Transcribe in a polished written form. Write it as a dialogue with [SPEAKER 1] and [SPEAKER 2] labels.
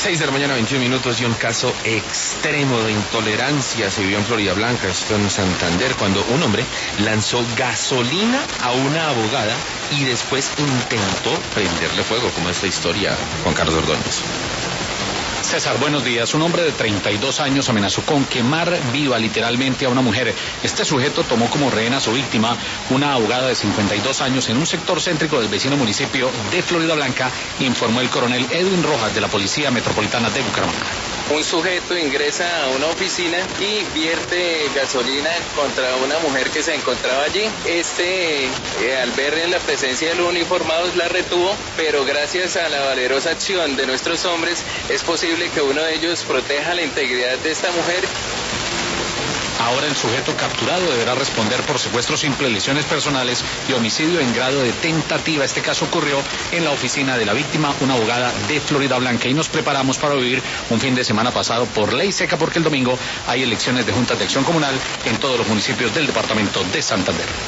[SPEAKER 1] 6 de la mañana, 21 minutos, y un caso extremo de intolerancia se vio en Florida Blanca, esto en Santander, cuando un hombre lanzó gasolina a una abogada y después intentó prenderle fuego, como esta historia, Juan Carlos Ordóñez.
[SPEAKER 2] César, buenos días. Un hombre de 32 años amenazó con quemar viva literalmente a una mujer. Este sujeto tomó como rehén a su víctima, una abogada de 52 años, en un sector céntrico del vecino municipio de Florida Blanca, informó el coronel Edwin Rojas de la Policía Metropolitana de Bucaramanga.
[SPEAKER 3] Un sujeto ingresa a una oficina y vierte gasolina contra una mujer que se encontraba allí. Al ver en la presencia de los uniformados, la retuvo, pero gracias a la valerosa acción de nuestros hombres es posible que uno de ellos proteja la integridad de esta mujer.
[SPEAKER 2] Ahora el sujeto capturado deberá responder por secuestro simple, lesiones personales y homicidio en grado de tentativa. Este caso ocurrió en la oficina de la víctima, una abogada de Florida Blanca, y nos preparamos para vivir un fin de semana pasado por ley seca, porque el domingo hay elecciones de juntas de acción comunal en todos los municipios del departamento de Santander.